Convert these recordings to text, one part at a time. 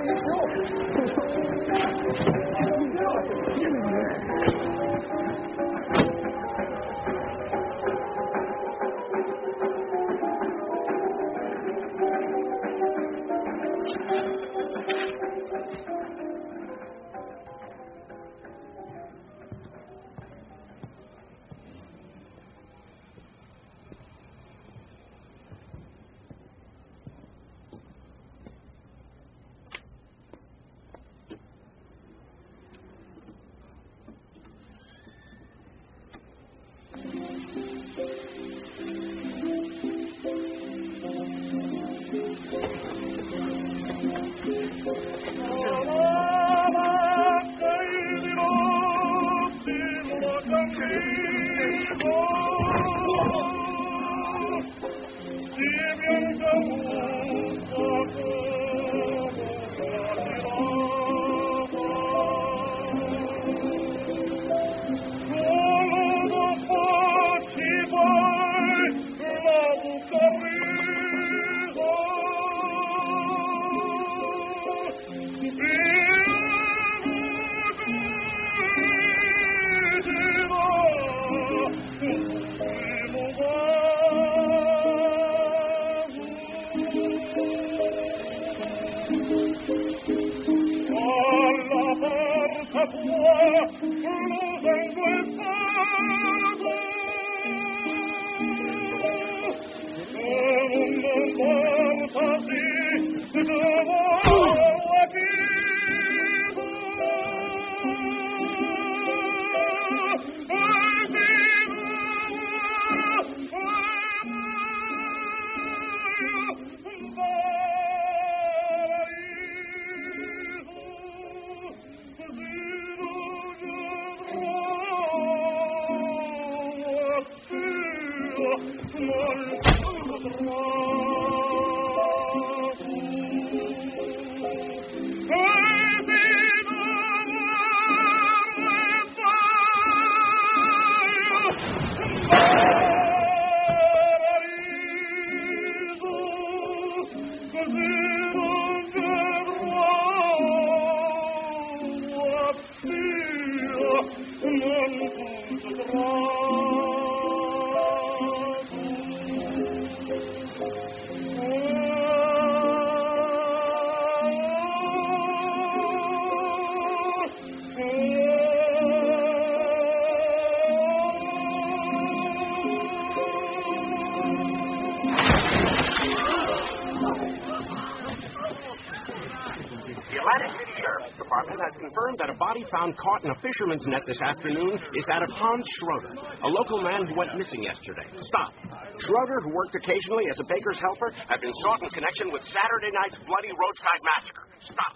Confirmed that a body found caught in a fisherman's net this afternoon is that of Hans Schroeder, a local man who went missing yesterday. Stop. Schroeder, who worked occasionally as a baker's helper, had been sought in connection with Saturday night's bloody roadside massacre. Stop.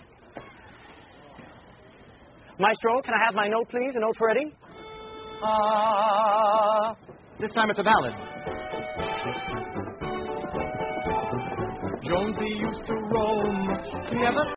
Maestro, can I have my note, please? A note for Eddie? This time it's a ballad. Jonesy used to roam, never